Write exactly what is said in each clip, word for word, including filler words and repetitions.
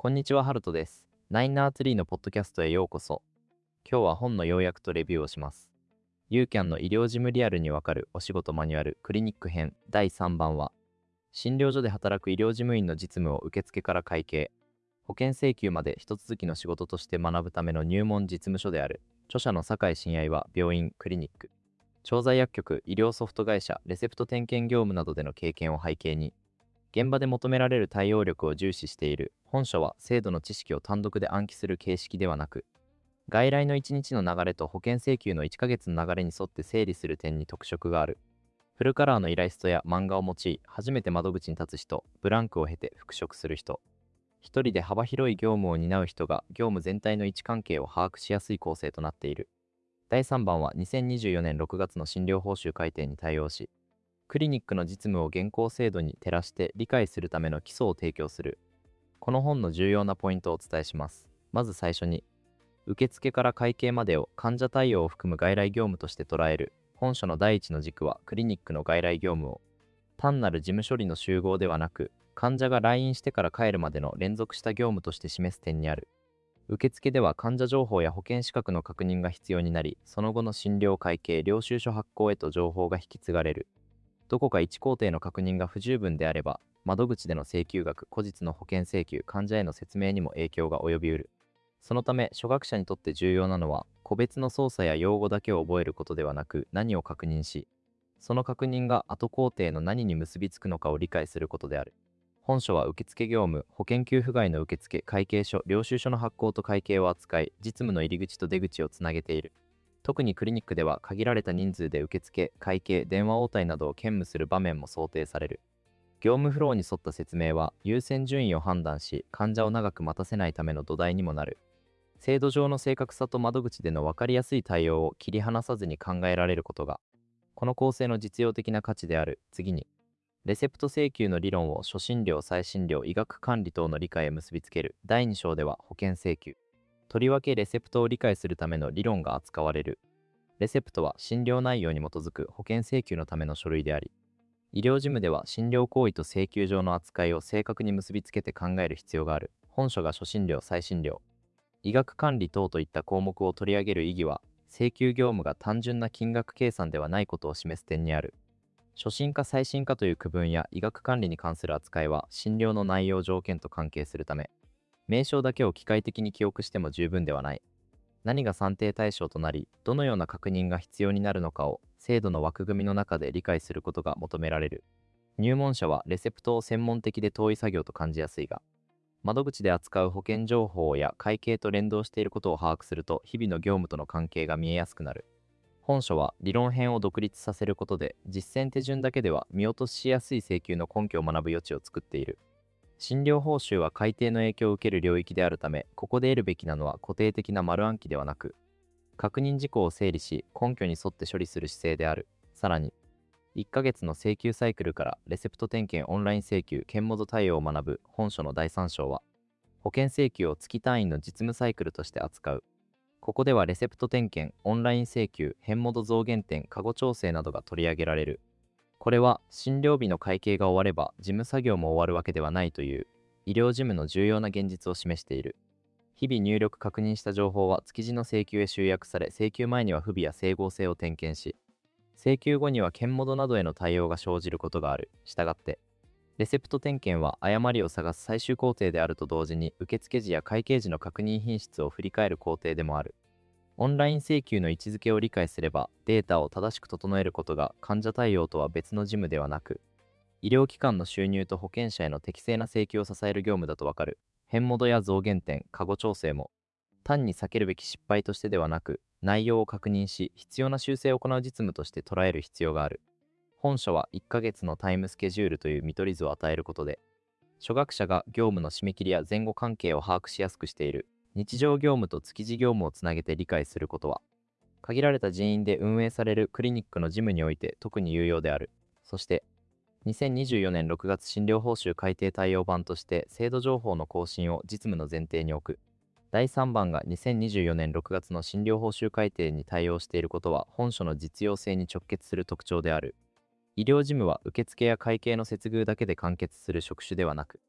こんにちは、ハルトです。ナインナーツリーのポッドキャストへようこそ。今日は本の要約とレビューをします。ユーキャンの医療事務リアルにわかるお仕事マニュアルクリニック編だいさんばんは、診療所で働く医療事務員の実務を受付から会計、保険請求まで一続きの仕事として学ぶための入門実務書である。著者の酒井真愛は病院、クリニック、調剤薬局、医療ソフト会社、レセプト点検業務などでの経験を背景に、現場で求められる対応力を重視している。本書は制度の知識を単独で暗記する形式ではなく、外来のいちにちの流れと保険請求のいっかげつの流れに沿って整理する点に特色がある。フルカラーのイラストや漫画を用い、初めて窓口に立つ人、ブランクを経て復職する人、一人で幅広い業務を担う人が業務全体の位置関係を把握しやすい構成となっている。だいさんばんはにせんにじゅうよねんろくがつの診療報酬改定に対応し、クリニックの実務を現行制度に照らして理解するための基礎を提供する。この本の重要なポイントをお伝えします。まず最初に、受付から会計までを患者対応を含む外来業務として捉える。本書の第一の軸はクリニックの外来業務を単なる事務処理の集合ではなく、患者が来院してから帰るまでの連続した業務として示す点にある。受付では患者情報や保険資格の確認が必要になり、その後の診療会計、領収書発行へと情報が引き継がれる。どこか一工程の確認が不十分であれば、窓口での請求額、後日の保険請求、患者への説明にも影響が及びうる。そのため、初学者にとって重要なのは、個別の操作や用語だけを覚えることではなく、何を確認し、その確認が後工程の何に結びつくのかを理解することである。本書は受付業務、保険給付外の受付、会計書、領収書の発行と会計を扱い、実務の入り口と出口をつなげている。特にクリニックでは限られた人数で受付、会計、電話応対などを兼務する場面も想定される。業務フローに沿った説明は優先順位を判断し、患者を長く待たせないための土台にもなる。制度上の正確さと窓口での分かりやすい対応を切り離さずに考えられることが、この構成の実用的な価値である。次に、レセプト請求の理論を初診料、再診料、医学管理等の理解へ結びつける。だいに章では保険請求。とりわけレセプトを理解するための理論が扱われる。レセプトは診療内容に基づく保険請求のための書類であり、医療事務では診療行為と請求上の扱いを正確に結びつけて考える必要がある。本書が初診料、再診料、医学管理等といった項目を取り上げる意義は、請求業務が単純な金額計算ではないことを示す点にある。初診か再診かという区分や医学管理に関する扱いは診療の内容条件と関係するため、名称だけを機械的に記憶しても十分ではない。何が算定対象となり、どのような確認が必要になるのかを制度の枠組みの中で理解することが求められる。入門者はレセプトを専門的で遠い作業と感じやすいが、窓口で扱う保険情報や会計と連動していることを把握すると、日々の業務との関係が見えやすくなる。本書は理論編を独立させることで、実践手順だけでは見落としやすい請求の根拠を学ぶ余地を作っている。診療報酬は改定の影響を受ける領域であるため、ここで得るべきなのは固定的な丸暗記ではなく、確認事項を整理し、根拠に沿って処理する姿勢である。さらに、いっかげつの請求サイクルからレセプト点検オンライン請求、検モド対応を学ぶ。本書のだいさん章は、保険請求を月単位の実務サイクルとして扱う。ここではレセプト点検、オンライン請求、返戻増減点、過誤調整などが取り上げられる。これは診療日の会計が終われば事務作業も終わるわけではないという医療事務の重要な現実を示している。日々入力確認した情報は築地の請求へ集約され、請求前には不備や整合性を点検し、請求後には検戻などへの対応が生じることがある。したがって、レセプト点検は誤りを探す最終工程であると同時に、受付時や会計時の確認品質を振り返る工程でもある。オンライン請求の位置づけを理解すれば、データを正しく整えることが患者対応とは別の事務ではなく、医療機関の収入と保険者への適正な請求を支える業務だとわかる。返戻や増減点、過誤調整も、単に避けるべき失敗としてではなく、内容を確認し、必要な修正を行う実務として捉える必要がある。本書はいっかげつのタイムスケジュールという見取り図を与えることで、初学者が業務の締め切りや前後関係を把握しやすくしている。日常業務と築地業務をつなげて理解することは、限られた人員で運営されるクリニックの事務において特に有用である。そして、にせんにじゅうよねんろくがつ診療報酬改定対応版として制度情報の更新を実務の前提に置く。だいさんばんがにせんにじゅうよねんろくがつの診療報酬改定に対応していることは、本書の実用性に直結する特徴である。医療事務は受付や会計の接遇だけで完結する職種ではなく、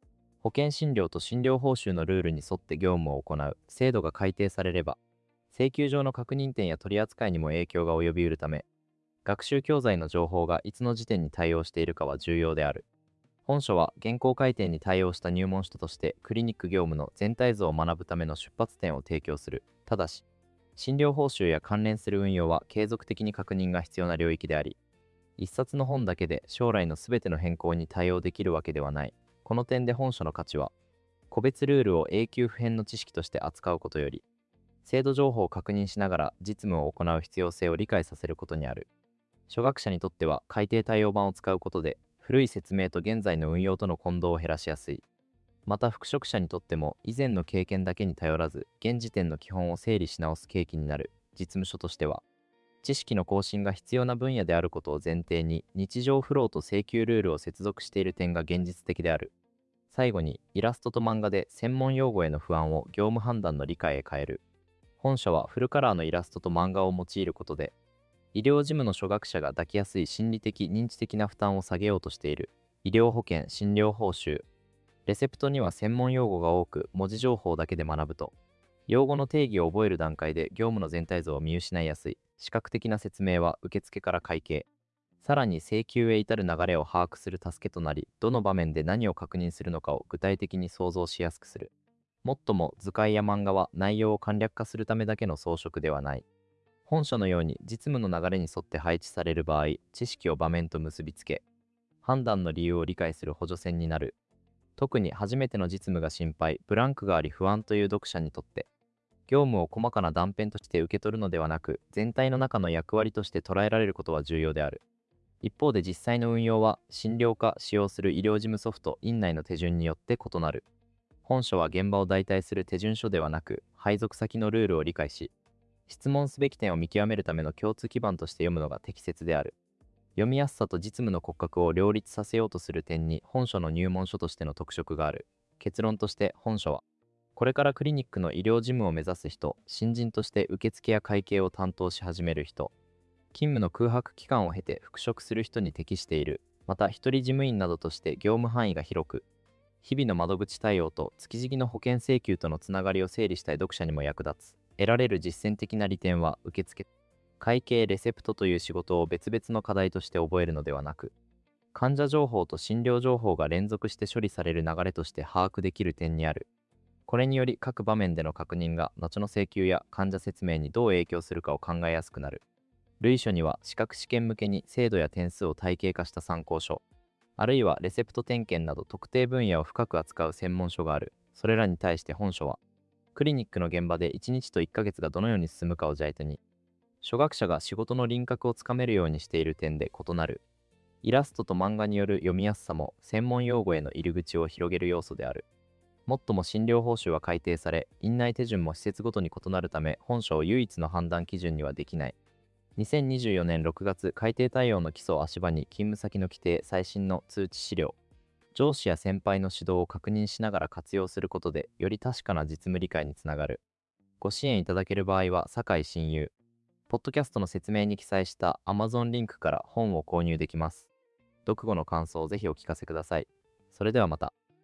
保険診療と診療報酬のルールに沿って業務を行う制度が改定されれば、請求上の確認点や取り扱いにも影響が及びうるため、学習教材の情報がいつの時点に対応しているかは重要である。本書は現行改定に対応した入門書としてクリニック業務の全体像を学ぶための出発点を提供する。ただし、診療報酬や関連する運用は継続的に確認が必要な領域であり、一冊の本だけで将来のすべての変更に対応できるわけではない。この点で本書の価値は、個別ルールを永久不変の知識として扱うことより、制度情報を確認しながら実務を行う必要性を理解させることにある。初学者にとっては改訂対応版を使うことで、古い説明と現在の運用との混同を減らしやすい。また復職者にとっても以前の経験だけに頼らず、現時点の基本を整理し直す契機になる。実務書としては、知識の更新が必要な分野であることを前提に、日常フローと請求ルールを接続している点が現実的である。最後に、イラストと漫画で専門用語への不安を業務判断の理解へ変える。本書はフルカラーのイラストと漫画を用いることで、医療事務の初学者が抱きやすい心理的・認知的な負担を下げようとしている。医療保険・診療報酬。レセプトには専門用語が多く、文字情報だけで学ぶと、用語の定義を覚える段階で業務の全体像を見失いやすい。視覚的な説明は受付から会計、さらに請求へ至る流れを把握する助けとなり、どの場面で何を確認するのかを具体的に想像しやすくする。もっとも図解や漫画は内容を簡略化するためだけの装飾ではない。本書のように実務の流れに沿って配置される場合、知識を場面と結びつけ、判断の理由を理解する補助線になる。特に初めての実務が心配、ブランクがあり不安という読者にとって、業務を細かな断片として受け取るのではなく、全体の中の役割として捉えられることは重要である。一方で実際の運用は、診療科使用する医療事務ソフト院内の手順によって異なる。本書は現場を代替する手順書ではなく、配属先のルールを理解し、質問すべき点を見極めるための共通基盤として読むのが適切である。読みやすさと実務の骨格を両立させようとする点に本書の入門書としての特色がある。結論として本書は、これからクリニックの医療事務を目指す人、新人として受付や会計を担当し始める人、勤務の空白期間を経て復職する人に適している。また一人事務員などとして業務範囲が広く、日々の窓口対応と月々の保険請求とのつながりを整理したい読者にも役立つ。得られる実践的な利点は、受付、会計、レセプトという仕事を別々の課題として覚えるのではなく、患者情報と診療情報が連続して処理される流れとして把握できる点にある。これにより各場面での確認が後の請求や患者説明にどう影響するかを考えやすくなる。類書には資格試験向けに精度や点数を体系化した参考書、あるいはレセプト点検など特定分野を深く扱う専門書がある。それらに対して本書は、クリニックの現場でいちにちといっかげつがどのように進むかを軸に、初学者が仕事の輪郭をつかめるようにしている点で異なる。イラストと漫画による読みやすさも専門用語への入り口を広げる要素である。もっとも診療報酬は改定され、院内手順も施設ごとに異なるため、本書を唯一の判断基準にはできない。にせんにじゅうよねんろくがつ、改定対応の基礎を足場に勤務先の規定、最新の通知資料、上司や先輩の指導を確認しながら活用することで、より確かな実務理解につながる。ご支援いただける場合は、酒井親友。ポッドキャストの説明に記載した Amazon リンクから本を購入できます。読後の感想をぜひお聞かせください。それではまた。